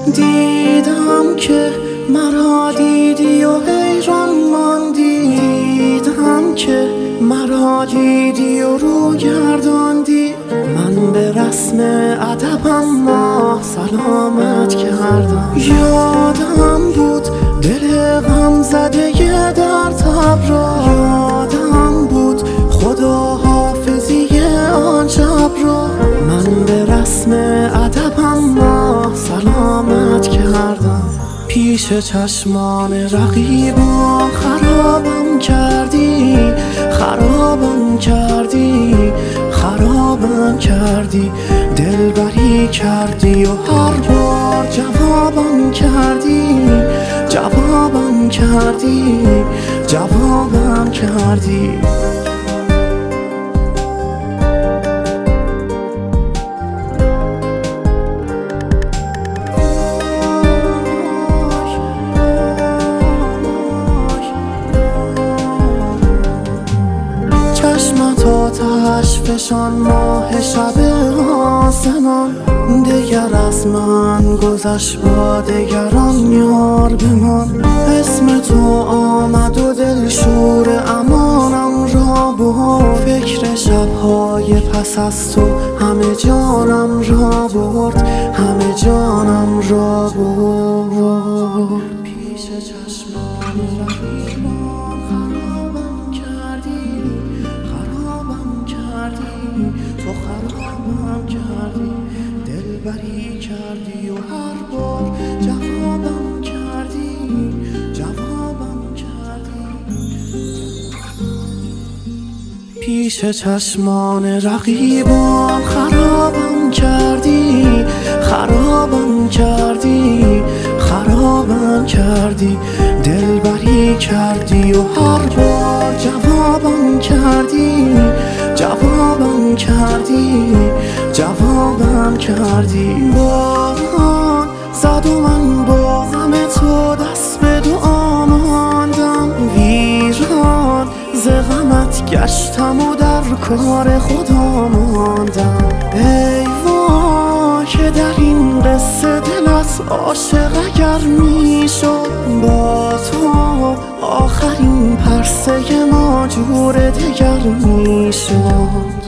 دیدم که مرا دیدی و حیران ماندی، دیدم که مرا دیدی و رو گرداندی. من به رسم ادبم ما سلامت کردم. یادم بود دل غم زده در تب را، یادم بود خدا حافظی آن شب را. من به رسم ادبم ما سلامت کردم. پیش چشمان رقیبان خرابم کردی، خرابم کردی، خرابم کردی. دلبری کردی و هر بار جوابم کردی، جوابم کردی، جوابم کردی. چشمت آتش فشان ماه شب آسمان، دگر از من گذشت با دگران یار بمان. اسم تو آمد و دل شور امانم را برد، فکر شبهای پس از تو همه جانم را برد، همه جانم را برد. پیش چشمان رقیبان خرابم کردی، خرابم کردی، تو خرابم کردی. دلبری کردی و هر بار جوابم کردی، جوابم کردی. پیش چشمان رقیبان خرابم کردی، خرابم کردی، خرابم کردی. دلبری کردی و هر بار جوابم کردی، جوابم کردی، جوابم کردی. باران زد و من با غم تو دست به دعا ماندم، ویران ز غمت گشتم و در کار خدا ماندم. ای وای که در این قصه دلت عاشق اگر میشد، با تو آخرین پرسه ما جور دگر میشد.